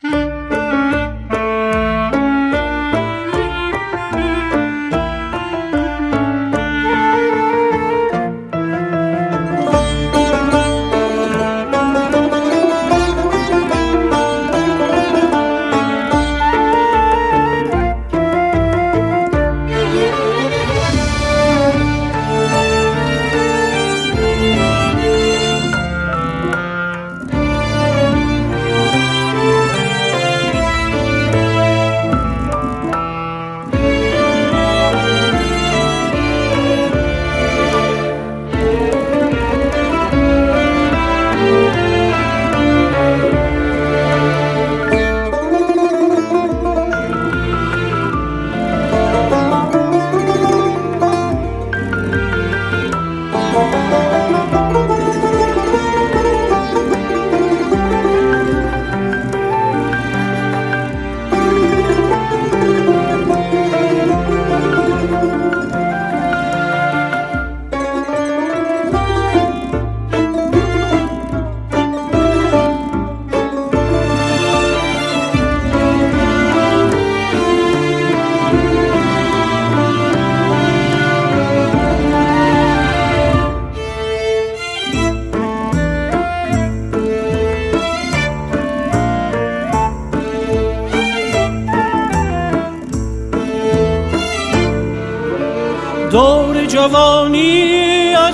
دور جوانی از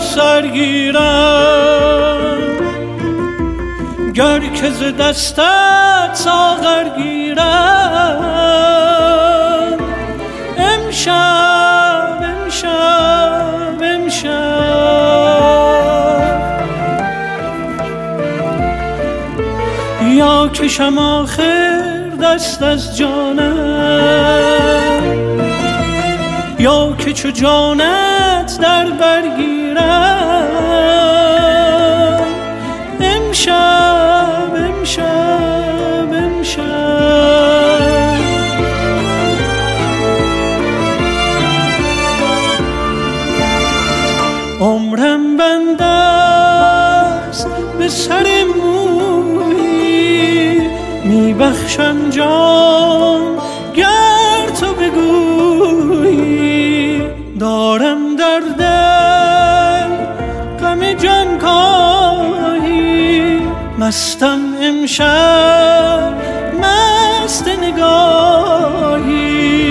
سرگیرم، گر که ز دستت ساغر گیرم. امشب امشب امشب یا کشم آخر دست از جانم، یا که چو جانت در برگیرم. امشب امشب امشب عمرم بند است به سر مویی، میبخشم جان گر تو بگویی. دارم در دل غم جانکاهی، مستم امشب مست نگاهی.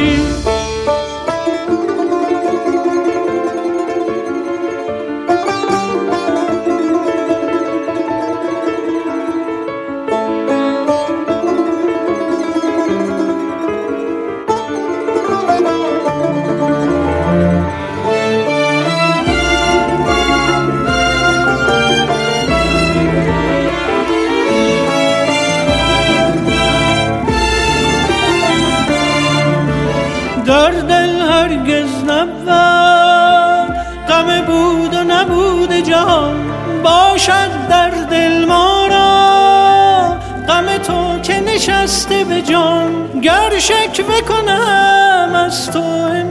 در دل هرگز نبود غم بود و نبود جهان، باشد در دل ما را غم تو که نشسته به جان. گر شکوه کنم از تو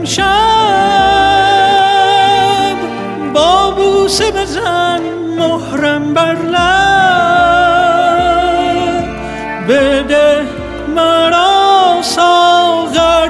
امشب، با بوسه بزن مهرم بر لب. بده مرا ساغر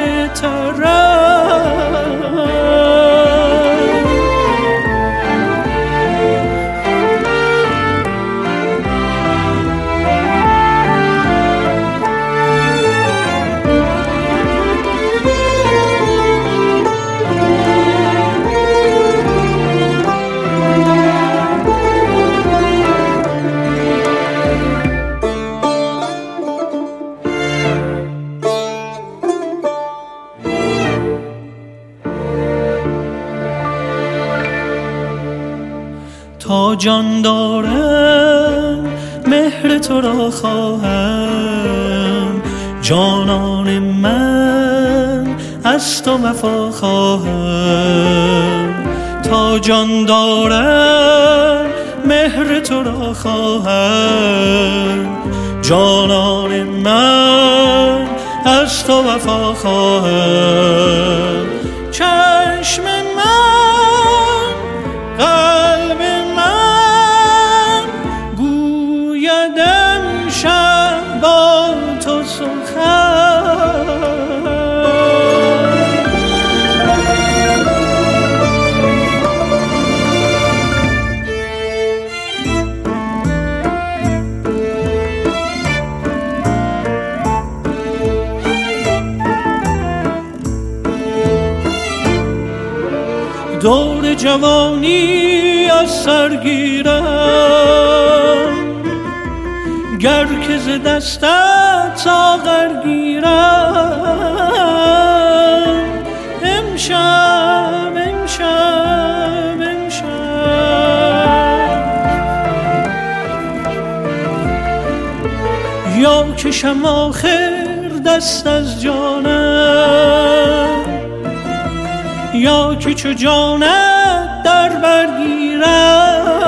تا جان دارم مهر تو را خواهم، جانان من از تو وفا خواهم. تا جان دارم مهر تو را خواهم، جانان من از تو وفا خواهم. چشم من قلب من گوید امشب با جوانی از سر گیرم، گر که ز دستت ساغر گیرم. امشب امشب امشب یا کشم آخر دست از جانم، یا که چو جانت در برگیرم.